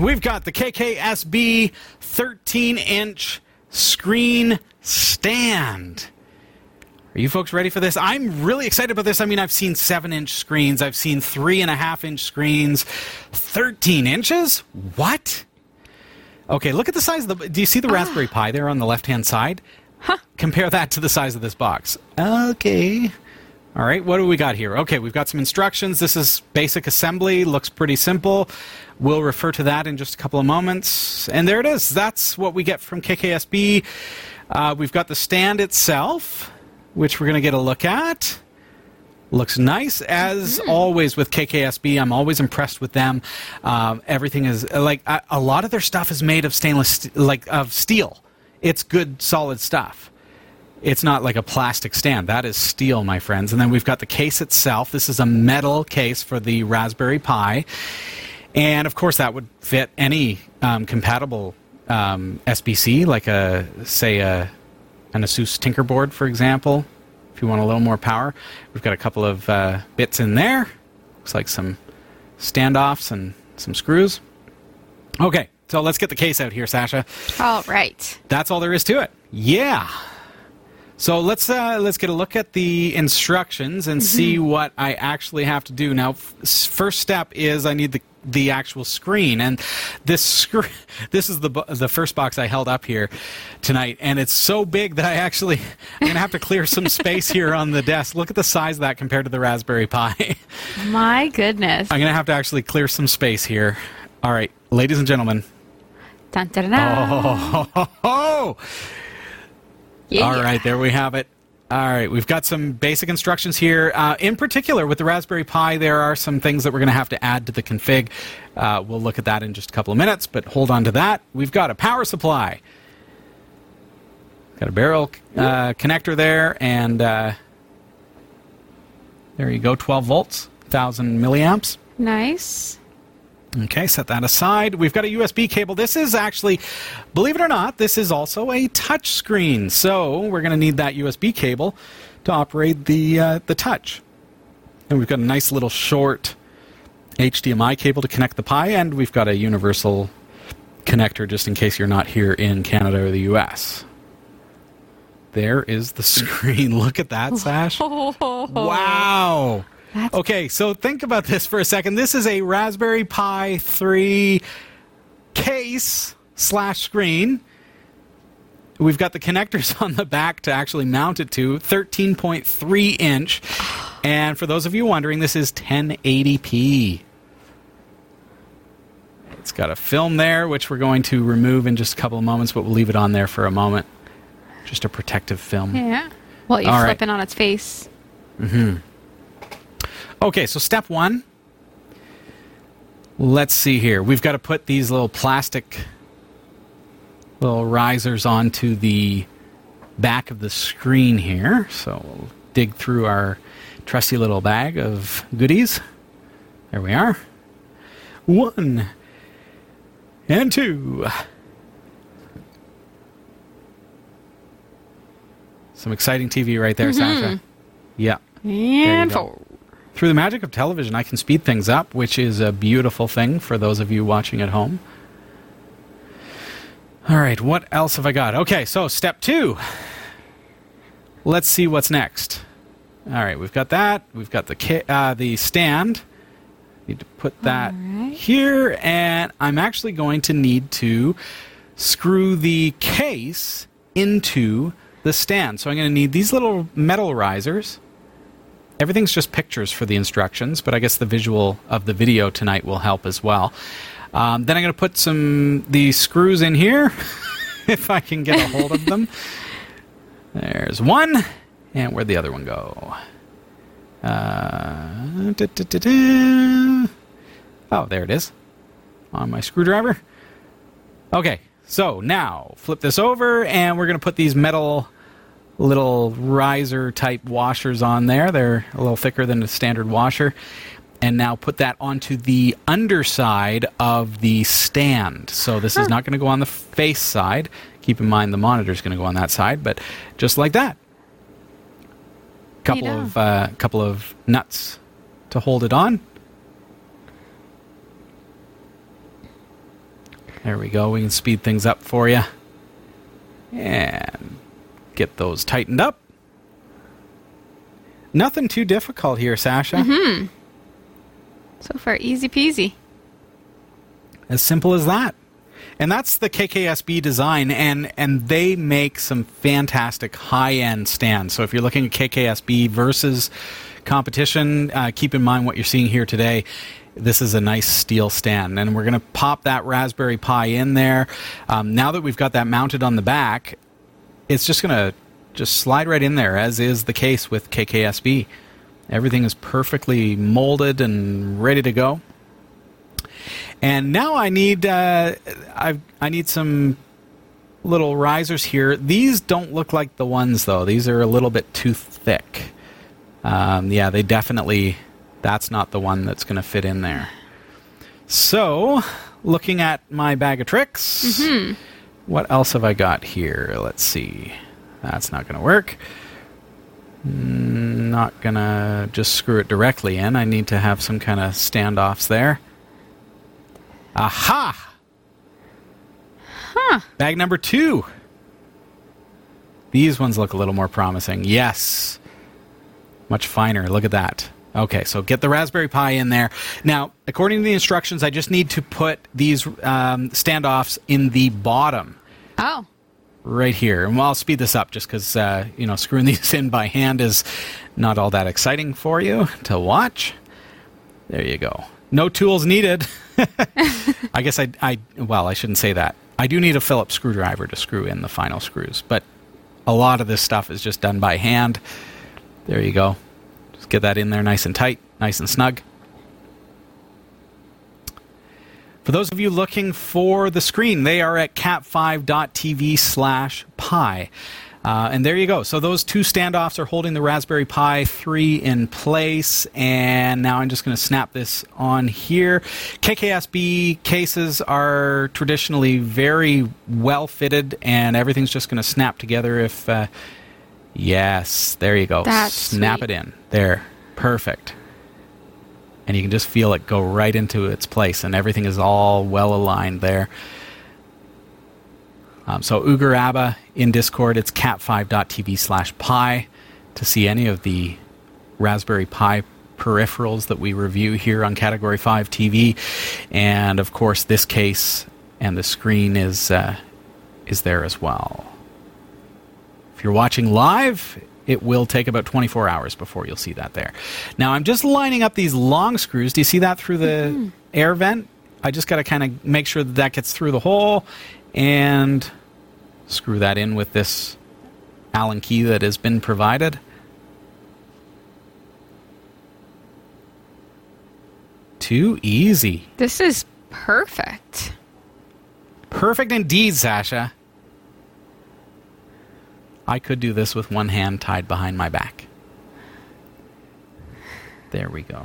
we've got the KKSB 13-inch screen stand. Are you folks ready for this? I'm really excited about this. I mean, I've seen 7-inch screens. I've seen 3.5-inch screens. 13 inches? What? Okay, look at the size of the... Do you see the Raspberry Pi there on the left-hand side? Huh. Compare that to the size of this box. Okay. All right, what do we got here? Okay, we've got some instructions. This is basic assembly. Looks pretty simple. We'll refer to that in just a couple of moments. And there it is. That's what we get from KKSB. We've got the stand itself, which we're going to get a look at. Looks nice. As always with KKSB, I'm always impressed with them. Everything is, like, a lot of their stuff is made of of steel. It's good, solid stuff. It's not like a plastic stand. That is steel, my friends. And then we've got the case itself. This is a metal case for the Raspberry Pi. And, of course, that would fit any compatible SBC, like, an Asus Tinkerboard, for example, if you want a little more power. We've got a couple of bits in there. Looks like some standoffs and some screws. Okay, so let's get the case out here, Sasha. All right. That's all there is to it. Yeah. So let's get a look at the instructions and see what I actually have to do. Now, first step is I need the actual screen, and this is the first box I held up here tonight, and it's so big that I'm going to have to clear some space here on the desk. Look at the size of that compared to the Raspberry Pi. My goodness. I'm going to have to actually clear some space here. All right, ladies and gentlemen. Dun, dun, dun, dun. Oh! Yeah. All right, there we have it. All right, we've got some basic instructions here. In particular, with the Raspberry Pi, there are some things that we're going to have to add to the config. We'll look at that in just a couple of minutes, but hold on to that. We've got a power supply. Got a barrel connector there, and there you go, 12 volts, 1,000 milliamps. Nice. Okay, set that aside. We've got a USB cable. This is actually, believe it or not, this is also a touch screen. So we're going to need that USB cable to operate the touch. And we've got a nice little short HDMI cable to connect the Pi, and we've got a universal connector just in case you're not here in Canada or the US. There is the screen. Look at that, Sash. Wow. Okay, so think about this for a second. This is a Raspberry Pi 3 case/screen. We've got the connectors on the back to actually mount it to, 13.3 inch. And for those of you wondering, this is 1080p. It's got a film there, which we're going to remove in just a couple of moments, but we'll leave it on there for a moment. Just a protective film. Yeah. Well, you're All flipping on its face. Okay, so step one. Let's see here. We've got to put these little plastic little risers onto the back of the screen here. So we'll dig through our trusty little bag of goodies. There we are. 1 and 2. Some exciting TV right there, Sasha. Yeah. And 4. Through the magic of television, I can speed things up, which is a beautiful thing for those of you watching at home. All right, what else have I got? Okay, so step 2. Let's see what's next. All right, we've got that. We've got the stand. Need to put that here, and I'm actually going to need to screw the case into the stand. So I'm going to need these little metal risers. Everything's just pictures for the instructions, but I guess the visual of the video tonight will help as well. Then I'm going to put these screws in here, if I can get a hold of them. There's one, and where'd the other one go? Oh, there it is, on my screwdriver. Okay, so now flip this over, and we're going to put these metal little riser type washers on there. They're a little thicker than a standard washer. And now put that onto the underside of the stand. So this is not going to go on the face side. Keep in mind the monitor is going to go on that side, but just like that. Couple of nuts to hold it on. There we go. We can speed things up for you. And get those tightened up. Nothing too difficult here, Sasha. Mm-hmm. So far, easy peasy. As simple as that. And that's the KKSB design, and they make some fantastic high-end stands. So if you're looking at KKSB versus competition, keep in mind what you're seeing here today. This is a nice steel stand, and we're going to pop that Raspberry Pi in there. Now that we've got that mounted on the back, it's just going to just slide right in there, as is the case with KKSB. Everything is perfectly molded and ready to go. And now I need I need some little risers here. These don't look like the ones, though. These are a little bit too thick. Yeah, they definitely... That's not the one that's going to fit in there. So, looking at my bag of tricks, what else have I got here? Let's see. That's not going to work. Not going to just screw it directly in. I need to have some kind of standoffs there. Aha! Huh. Bag number 2. These ones look a little more promising. Yes. Much finer. Look at that. Okay, so get the Raspberry Pi in there. Now, according to the instructions, I just need to put these standoffs in the bottom. Oh. Right here. And I'll speed this up just because, screwing these in by hand is not all that exciting for you to watch. There you go. No tools needed. I guess I shouldn't say that. I do need a Phillips screwdriver to screw in the final screws, but a lot of this stuff is just done by hand. There you go. Just get that in there nice and tight, nice and snug. For those of you looking for the screen, they are at cat5.tv/pi. And there you go. So those 2 standoffs are holding the Raspberry Pi 3 in place. And now I'm just going to snap this on here. KKSB cases are traditionally very well fitted, and everything's just going to snap together if... yes, there you go. That's snap sweet. it in. There. Perfect. And you can just feel it go right into its place, and everything is all well aligned there. So Ugur Abba in Discord, it's cat5.tv/pi to see any of the Raspberry Pi peripherals that we review here on Category 5 TV. And of course, this case and the screen is there as well. If you're watching live, it will take about 24 hours before you'll see that there. Now, I'm just lining up these long screws. Do you see that through the air vent? I just got to kind of make sure that that gets through the hole and screw that in with this Allen key that has been provided. Too easy. This is perfect. Perfect indeed, Sasha. I could do this with one hand tied behind my back. There we go.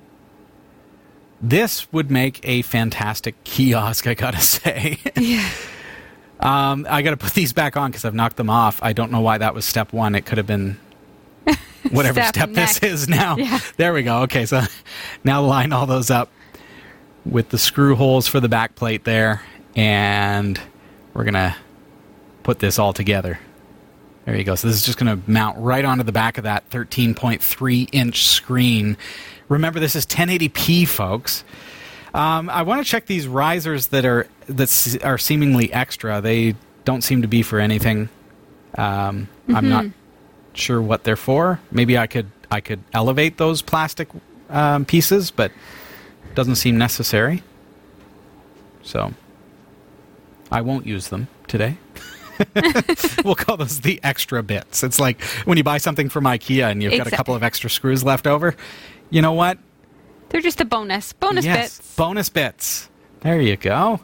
This would make a fantastic kiosk, I gotta say. Yeah. I gotta put these back on because I've knocked them off. I don't know why that was step 1. It could have been whatever step this is now. Yeah. There we go. Okay, so now line all those up with the screw holes for the back plate there, and we're gonna put this all together. There you go. So this is just going to mount right onto the back of that 13.3-inch screen. Remember, this is 1080p, folks. I want to check these risers that are seemingly extra. They don't seem to be for anything. I'm not sure what they're for. Maybe I could elevate those plastic pieces, but it doesn't seem necessary. So I won't use them today. We'll call those the extra bits. It's like when you buy something from IKEA and you've got a couple of extra screws left over. You know what? They're just a bonus. Bonus yes, bits. Bonus bits. There you go.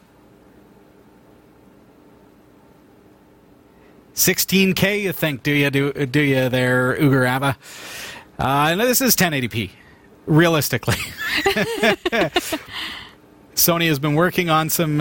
16K, you think? Do you there, Ugur Abba? No, this is 1080p. Realistically. Sony has been working on some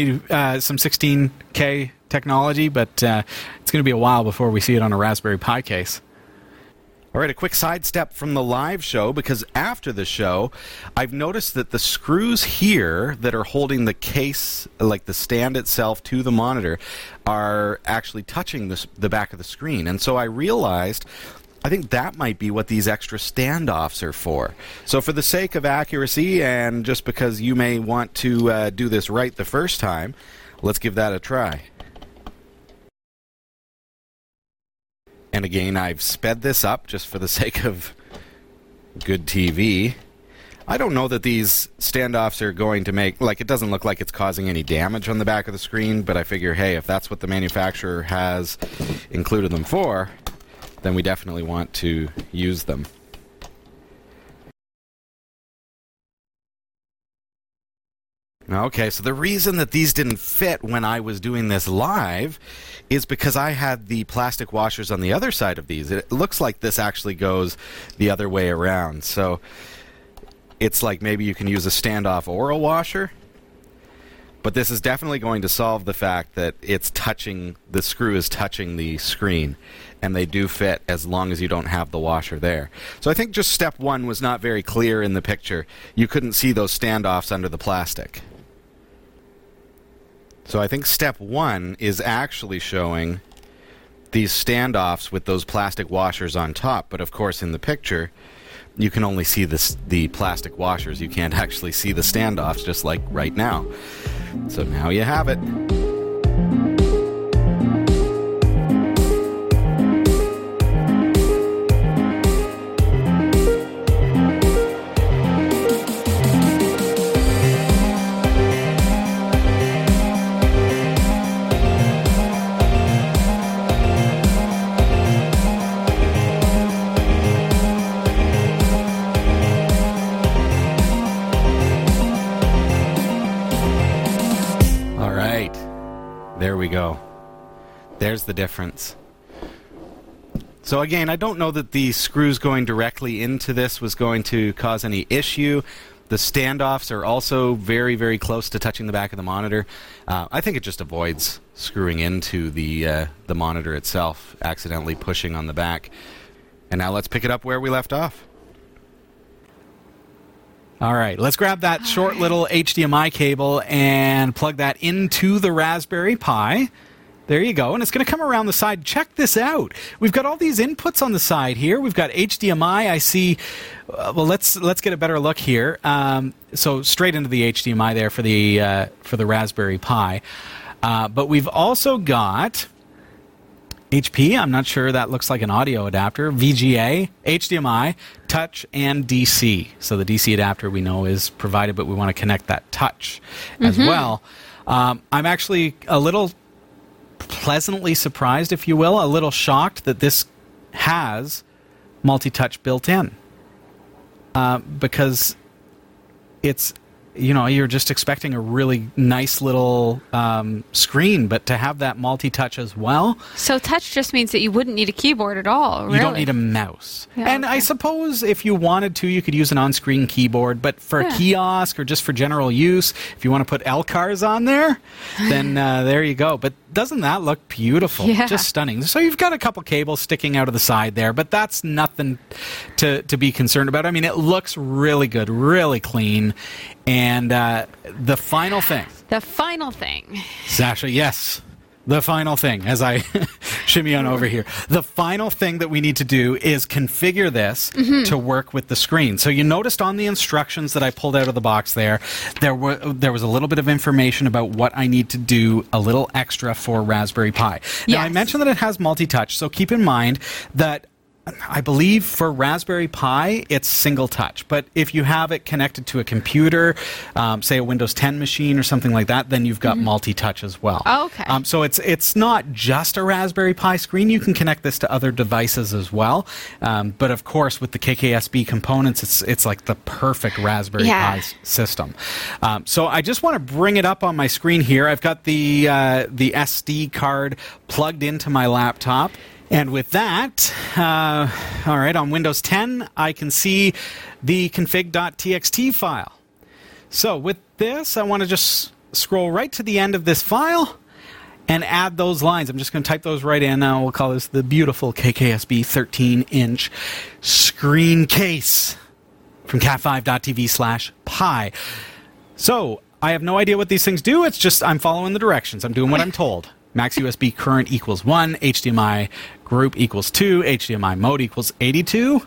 16K technology, but it's going to be a while before we see it on a Raspberry Pi case. All right, a quick sidestep from the live show, because after the show, I've noticed that the screws here that are holding the case, like the stand itself to the monitor, are actually touching the back of the screen. And so I realized, I think that might be what these extra standoffs are for. So for the sake of accuracy, and just because you may want to do this right the first time, let's give that a try. And again, I've sped this up just for the sake of good TV. I don't know that these standoffs are going to make, like, it doesn't look like it's causing any damage on the back of the screen, but I figure, hey, if that's what the manufacturer has included them for, then we definitely want to use them. Okay, so the reason that these didn't fit when I was doing this live is because I had the plastic washers on the other side of these. It looks like this actually goes the other way around. So it's like maybe you can use a standoff or a washer, but this is definitely going to solve the fact that it's touching, the screw is touching the screen, and they do fit as long as you don't have the washer there. So I think just step one was not very clear in the picture. You couldn't see those standoffs under the plastic. So I think step one is actually showing these standoffs with those plastic washers on top. But of course, in the picture, you can only see the plastic washers. You can't actually see the standoffs, just like right now. So now you have it. There we go. There's the difference. So again, I don't know that the screws going directly into this was going to cause any issue. The standoffs are also very, very close to touching the back of the monitor. I think it just avoids screwing into the monitor itself, accidentally pushing on the back. And now let's pick it up where we left off. All right, let's grab that short little HDMI cable and plug that into the Raspberry Pi. There you go, and it's going to come around the side. Check this out. We've got all these inputs on the side here. We've got HDMI. I see. Well, let's get a better look here. So straight into the HDMI there for the Raspberry Pi. But we've also got HP, I'm not sure, that looks like an audio adapter, VGA, HDMI, touch, and DC. So the DC adapter we know is provided, but we want to connect that touch as well. I'm actually a little pleasantly surprised, if you will, a little shocked that this has multi-touch built in. Because it's, you know, you're just expecting a really nice little screen, but to have that multi-touch as well. So touch just means that you wouldn't need a keyboard at all, really? You don't need a mouse. Yeah, and I suppose if you wanted to, you could use an on-screen keyboard, but for a kiosk or just for general use, if you want to put LCARS on there, then there you go. But doesn't that look beautiful? Yeah. Just stunning. So you've got a couple cables sticking out of the side there, but that's nothing to be concerned about. I mean, it looks really good, really clean. And the final thing. The final thing. Sasha, yes. The final thing, as I shimmy on over here. The final thing that we need to do is configure this to work with the screen. So you noticed on the instructions that I pulled out of the box there was a little bit of information about what I need to do a little extra for Raspberry Pi. Now, I mentioned that it has multi-touch, so keep in mind that I believe for Raspberry Pi, it's single touch. But if you have it connected to a computer, say a Windows 10 machine or something like that, then you've got multi-touch as well. Oh, okay. So it's not just a Raspberry Pi screen. You can connect this to other devices as well. But of course, with the KKSB components, it's like the perfect Raspberry Pi system. So I just want to bring it up on my screen here. I've got the SD card plugged into my laptop. And with that, all right, on Windows 10, I can see the config.txt file. So with this, I want to just scroll right to the end of this file, and add those lines. I'm just going to type those right in now. We'll call this the beautiful KKSB 13-inch screen case from cat5.tv/pi. So I have no idea what these things do. It's just I'm following the directions. I'm doing what I'm told. Max USB current equals 1, HDMI group equals 2, HDMI mode equals 82,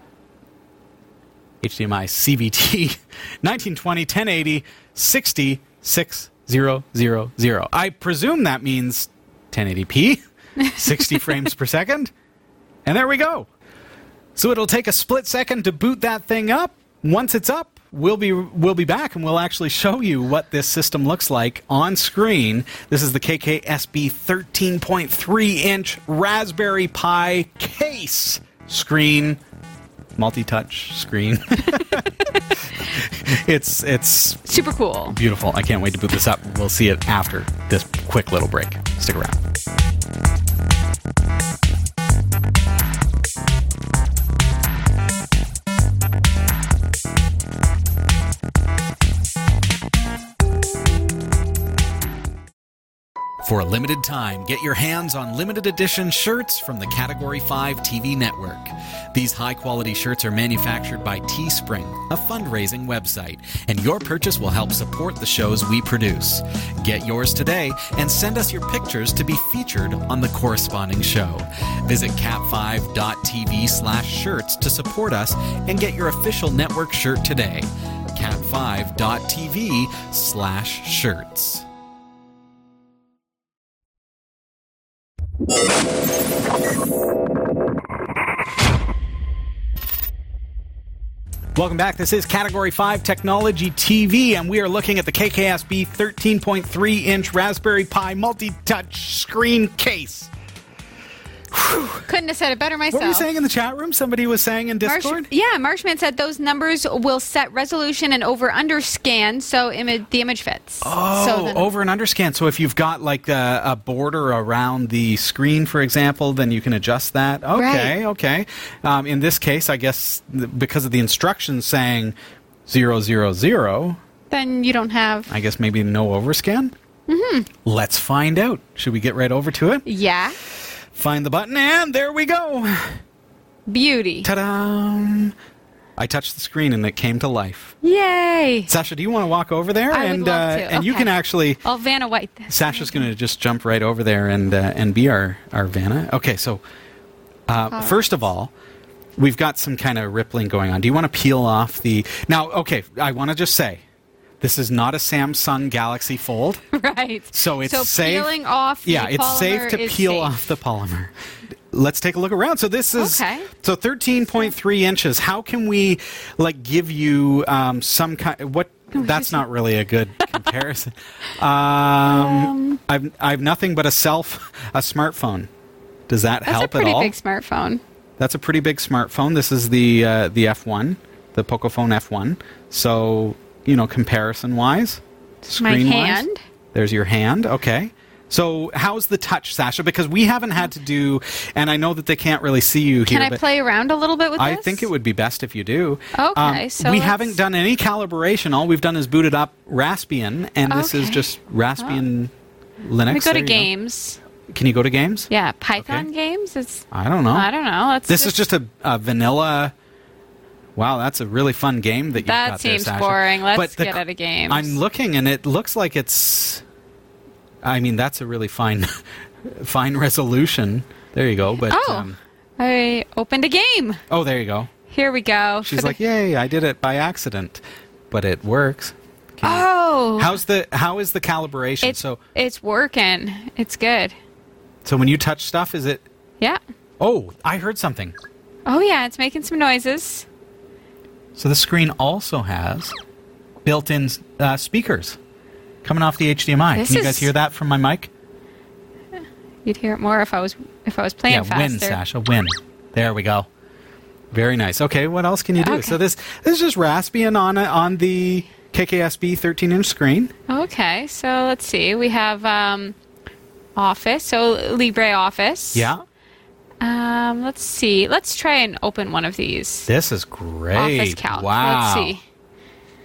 HDMI CVT 1920 1080 60 6000. I presume that means 1080p, 60 frames per second, and there we go. So it'll take a split second to boot that thing up. Once it's up, we'll be back and we'll actually show you what this system looks like on screen. This is the KKSB 13.3-inch Raspberry Pi case screen, multi-touch screen. It's Super cool. beautiful. I can't wait to boot this up. We'll see it after this quick little break. Stick around. For a limited time, get your hands on limited edition shirts from the Category 5 TV network. These high-quality shirts are manufactured by Teespring, a fundraising website, and your purchase will help support the shows we produce. Get yours today and send us your pictures to be featured on the corresponding show. Visit cat5.tv/shirts to support us and get your official network shirt today. cat5.tv/shirts. Welcome back. This is Category 5 Technology TV, and we are looking at the KKSB 13.3-inch Raspberry Pi multi-touch screen case. Couldn't have said it better myself. What were you saying in the chat room? Somebody was saying in Discord? Marshman said those numbers will set resolution and over-under scan so the image fits. Oh, over and under scan. So if you've got like a border around the screen, for example, then you can adjust that. Okay, Right. okay. In this case, I guess because of the instructions saying 000, then you don't have... I guess maybe no overscan? Mm-hmm. Let's find out. Should we get right over to it? Yeah. Find the button, and there we go. Beauty. Ta-da! I touched the screen, and it came to life. Yay. Sasha, do you want to walk over there? I would love to. And you Okay. can actually... I'll Vanna White this. Sasha's going to just jump right over there and be our Vanna. Okay, so first of all, we've got some kind of rippling going on. Do you want to peel off the... Now, okay, I want to just say, this is not a Samsung Galaxy Fold. Right. So it's safe. peeling off the it's safe polymer to is peel safe. off the polymer. Let's take a look around. So this is Okay. so 13.3 inches. How can we like give you some kind? What? That's not really a good comparison. I've nothing but a smartphone. Does that That's help a at pretty all? big smartphone. That's a pretty big smartphone. This is the F1, the Pocophone F1. So comparison wise, My screen-wise. hand. There's your hand. Okay. So how's the touch, Sasha? Because we haven't had to do, and I know that they can't really see you here. Can I but play around a little bit with I this? think it would be best if you do. Okay, so we let's- haven't done any calibration. All we've done is booted up Raspbian, and this is Okay. just Raspbian Linux. Let me go There to you games. Can you go to games? Yeah, Python Okay. games. It's I don't know. I don't know. Let's This is just a vanilla. Wow, that's a really fun game that you've That got there, seems Sasha. boring. Let's But the get out of games. I'm looking, and it looks like it's. I mean, that's a really fine, fine resolution. There you go. But I opened a game. oh, there you go. Here we go. She's For the- like, "Yay! I did it by accident, but it works." oh, How is the calibration? it's working. It's good. So when you touch stuff, is it? Yeah. Oh, I heard something. Oh yeah, it's making some noises. So the screen also has built-in speakers coming off the HDMI. This Can you guys is- hear that from my mic? You'd hear it more if I was playing Yeah, faster. win, Sasha, win. There we go. Very nice. Okay, what else can you do? Okay. So this is just Raspbian on the KKSB 13-inch screen. Okay, so let's see. We have Office, so LibreOffice. Yeah. Let's see. Let's try and open one of these. This is great. Office Calc. Wow. Let's see.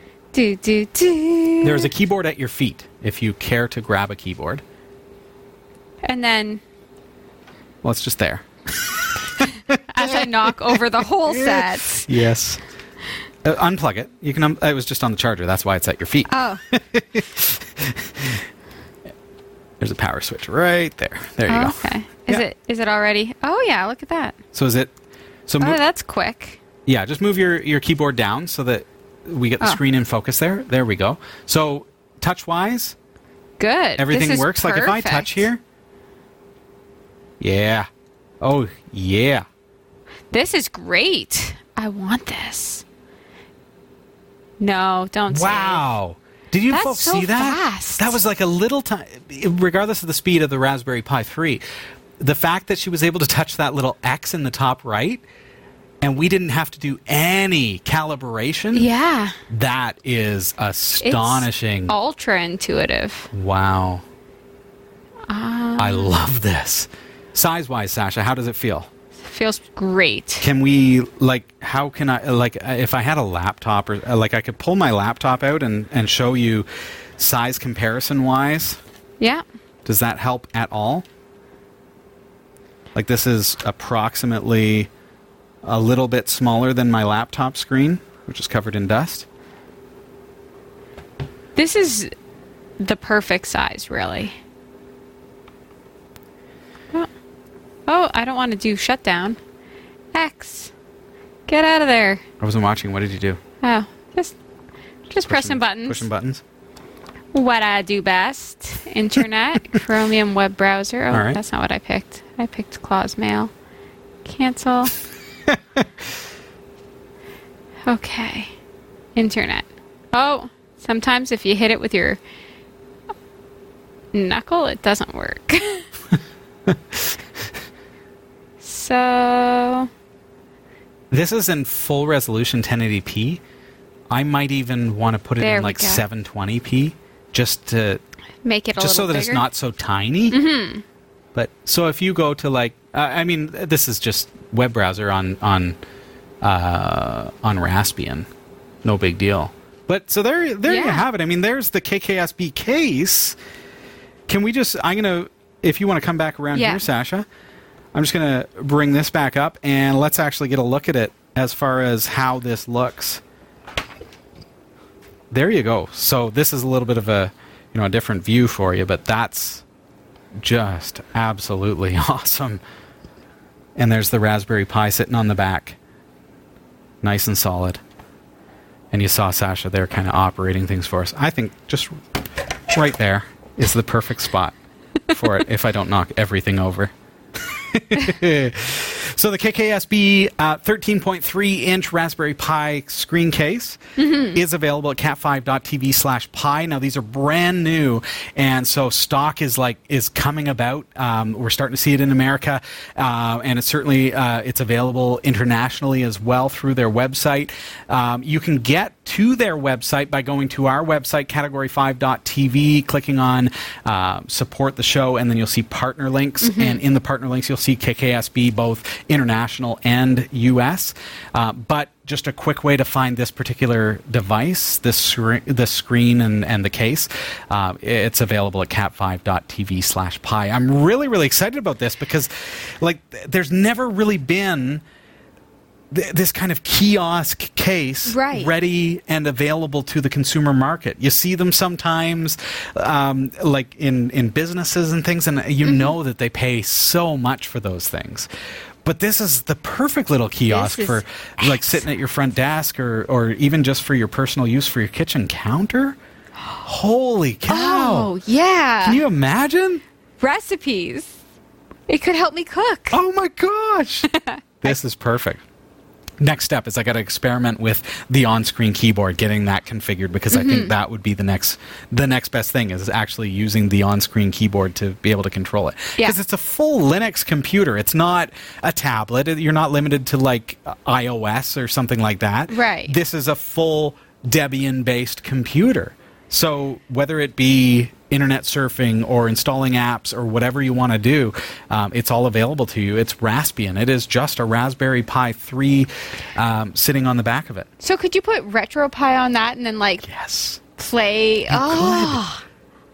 Do. There's a keyboard at your feet if you care to grab a keyboard. And then Well, it's just there. as I knock over the whole set. Yes. Unplug it. You can. It was just on the charger. That's why it's at your feet. Oh. There's a power switch right there. There you go. Okay. Yeah. Is it already? Oh yeah, look at that. So is it? So Oh, that's quick. yeah, just move your keyboard down so that we get the screen in focus there. There we go. So touch-wise, Good. everything This is works. Like if I touch perfect. here. Yeah. Oh, yeah. This is great. I want this. No, don't Wow. Did you That's folks so see that? fast. That was like a little time, regardless of the speed of the Raspberry Pi 3. The fact that she was able to touch that little X in the top right, and we didn't have to do any calibration, say. Yeah. that is astonishing. It's ultra intuitive. Wow. I love this. Size-wise, Sasha, how does it feel? Feels great. Can we, like, how can I, like, if I had a laptop, or, like, I could pull my laptop out and show you size comparison-wise. Yeah. Does that help at all? Like, this is approximately a little bit smaller than my laptop screen, which is covered in dust. This is the perfect size, really. Oh, I don't want to do shutdown. X. Get out of there. I wasn't watching. What did you do? Oh, just pressing buttons. Pushing buttons. What I do best. Internet. Chromium web browser. Oh, All right. that's not what I picked. I picked Claws Mail. Cancel. Okay. Internet. Oh, sometimes if you hit it with your knuckle, it doesn't work. So, This is in full resolution 1080p. I might even want to put it There in we like go. 720p just to make it a just so little that bigger. it's not so tiny. Mm-hmm. But so if you go to like, I mean, this is just web browser on Raspbian, no big deal. But so there you Yeah. have it. I mean, there's the KKSB case. Can we just? I'm gonna, if you want to come back around Yeah. here, Sasha. I'm just gonna bring this back up and let's actually get a look at it as far as how this looks. There you go. So this is a little bit of a different view for you, but that's just absolutely awesome. And there's the Raspberry Pi sitting on the back. Nice and solid. And you saw Sasha there kind of operating things for us. I think just right there is the perfect spot for it if I don't knock everything over. So the KKSB 13.3-inch Raspberry Pi screen case is available at cat5.tv/pi. Now these are brand new, and so stock is coming about. We're starting to see it in America, and it's certainly it's available internationally as well through their website. You can get to their website by going to our website, category5.tv, clicking on support the show, and then you'll see partner links. And in the partner links, you'll see KKSB, both international and US. But just a quick way to find this particular device, this screen and the case, it's available at cat5.tv/pi. I'm really, really excited about this because there's never really been this kind of kiosk case ready and available to the consumer market. You see them sometimes like in businesses and things, and you know that they pay so much for those things. But this is the perfect little kiosk for like sitting at your front desk or even just for your personal use for your kitchen counter. Holy cow. Oh, yeah. Can you imagine? Recipes. It could help me cook. Oh my gosh. This is perfect. Next step is I got to experiment with the on-screen keyboard, getting that configured, because I think that would be the next best thing is actually using the on-screen keyboard to be able to control it. Because it's a full Linux computer. It's not a tablet. You're not limited to like iOS or something like that. Right. This is a full Debian-based computer. So whether it be internet surfing or installing apps or whatever you want to do, it's all available to you. It's Raspbian. It is just a Raspberry Pi 3 sitting on the back of it. So could you put RetroPie on that and then Yes. play? I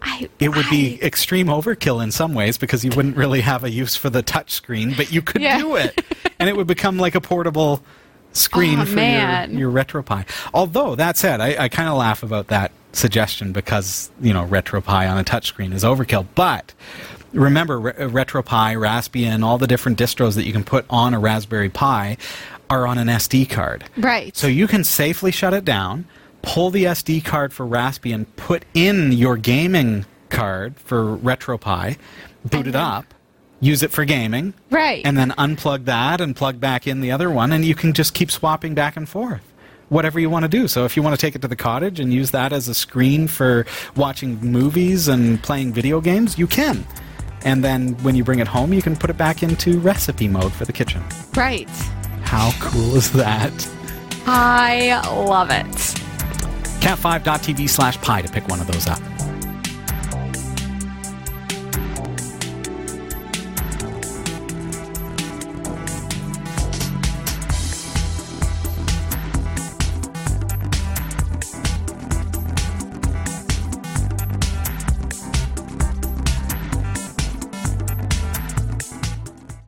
It would be extreme overkill in some ways because you wouldn't really have a use for the touch screen, but you could do it. And it would become like a portable screen for your RetroPie. Although, that said, I kind of laugh about that suggestion because, RetroPie on a touchscreen is overkill. But remember, RetroPie, Raspbian, all the different distros that you can put on a Raspberry Pi are on an SD card. Right. So you can safely shut it down, pull the SD card for Raspbian, put in your gaming card for RetroPie, boot it up, use it for gaming, right, and then unplug that and plug back in the other one, and you can just keep swapping back and forth. Whatever you want to do. So if you want to take it to the cottage and use that as a screen for watching movies and playing video games, you can. And then when you bring it home, you can put it back into recipe mode for the kitchen. Right. How cool is that? I love it. cat5.tv/pi to pick one of those up.